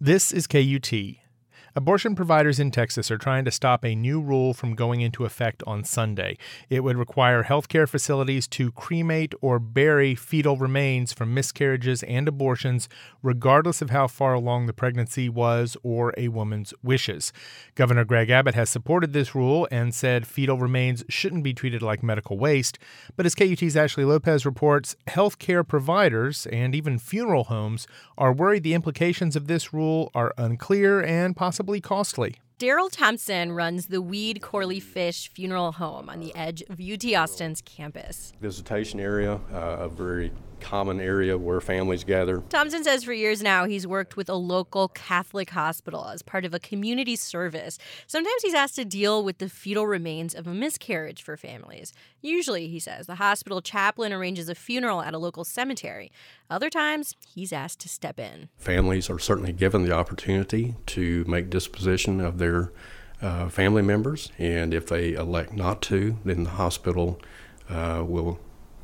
This is KUT. Abortion providers in Texas are trying to stop a new rule from going into effect on Sunday. It would require healthcare facilities to cremate or bury fetal remains from miscarriages and abortions, regardless of how far along the pregnancy was or a woman's wishes. Governor Greg Abbott has supported this rule and said fetal remains shouldn't be treated like medical waste. But as KUT's Ashley Lopez reports, healthcare providers and even funeral homes are worried the implications of this rule are unclear and possibly costly. Daryl Thompson runs the Weed Corley Fish Funeral Home on the edge of UT Austin's campus. Visitation area, a very common area where families gather. Thompson says for years now he's worked with a local Catholic hospital as part of a community service. Sometimes he's asked to deal with the fetal remains of a miscarriage for families. Usually, he says, the hospital chaplain arranges a funeral at a local cemetery. Other times, he's asked to step in. Families are certainly given the opportunity to make disposition of their family members, and if they elect not to, then the hospital will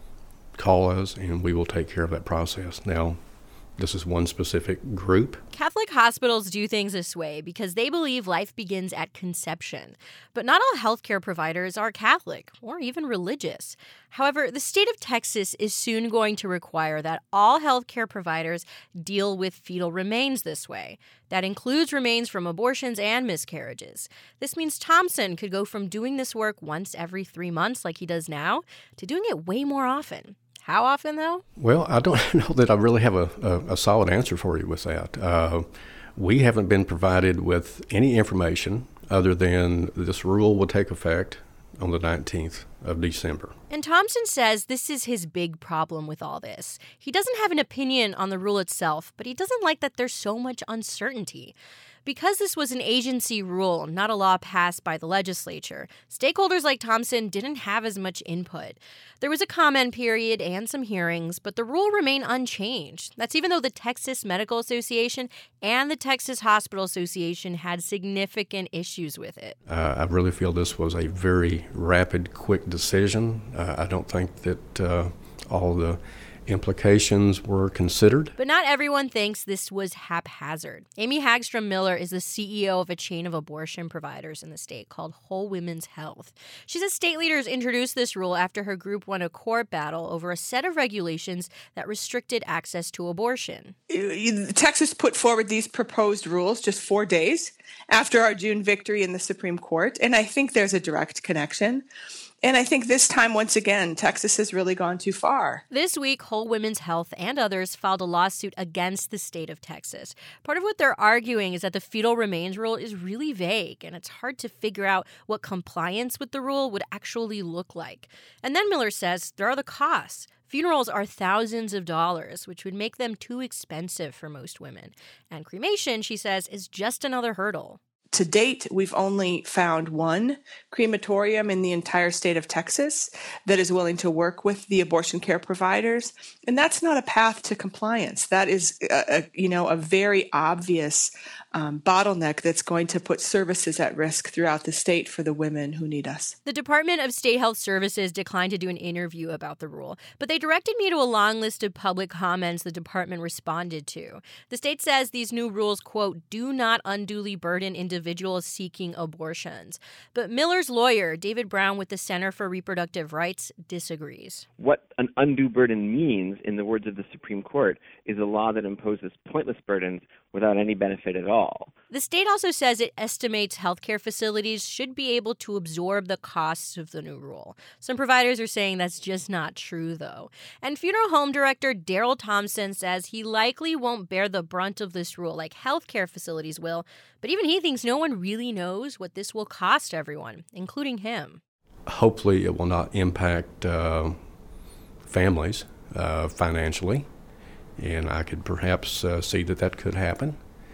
call us and we will take care of that process. Now, this is one specific group. Catholic hospitals do things this way because they believe life begins at conception. But not all healthcare providers are Catholic or even religious. However, the state of Texas is soon going to require that all healthcare providers deal with fetal remains this way. That includes remains from abortions and miscarriages. This means Thompson could go from doing this work once every 3 months like he does now to doing it way more often. How often, though? Well, I don't know that I really have a solid answer for you with that. We haven't been provided with any information other than this rule will take effect on the 19th of December. And Thompson says this is his big problem with all this. He doesn't have an opinion on the rule itself, but he doesn't like that there's so much uncertainty. Because this was an agency rule, not a law passed by the legislature, stakeholders like Thompson didn't have as much input. There was a comment period and some hearings, but the rule remained unchanged. That's even though the Texas Medical Association and the Texas Hospital Association had significant issues with it. I really feel this was a very rapid, quick decision. I don't think that all the implications were considered. But not everyone thinks this was haphazard. Amy Hagstrom Miller is the CEO of a chain of abortion providers in the state called Whole Women's Health. She says state leaders introduced this rule after her group won a court battle over a set of regulations that restricted access to abortion. Texas put forward these proposed rules just 4 days after our June victory in the Supreme Court, and I think there's a direct connection. And I think this time, once again, Texas has really gone too far. This week, Whole Women's Health and others filed a lawsuit against the state of Texas. Part of what they're arguing is that the fetal remains rule is really vague, and it's hard to figure out what compliance with the rule would actually look like. And then Miller says there are the costs. Funerals are thousands of dollars, which would make them too expensive for most women. And cremation, she says, is just another hurdle. To date, we've only found one crematorium in the entire state of Texas that is willing to work with the abortion care providers, and that's not a path to compliance. That is, a very obvious bottleneck that's going to put services at risk throughout the state for the women who need us. The Department of State Health Services declined to do an interview about the rule, but they directed me to a long list of public comments the department responded to. The state says these new rules, quote, do not unduly burden individuals seeking abortions. But Miller's lawyer, David Brown with the Center for Reproductive Rights, disagrees. What an undue burden means, in the words of the Supreme Court, is a law that imposes pointless burdens without any benefit at all. The state also says it estimates healthcare facilities should be able to absorb the costs of the new rule. Some providers are saying that's just not true, though. And funeral home director Daryl Thompson says he likely won't bear the brunt of this rule like healthcare facilities will, but even he thinks no one really knows what this will cost everyone, including him. Hopefully it will not impact families financially, and I could perhaps see that could happen.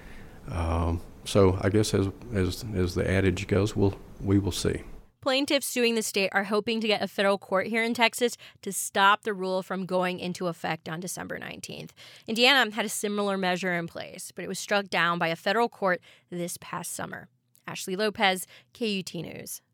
So I guess as the adage goes, we will see. Plaintiffs suing the state are hoping to get a federal court here in Texas to stop the rule from going into effect on December 19th. Indiana had a similar measure in place, but it was struck down by a federal court this past summer. Ashley Lopez, KUT News.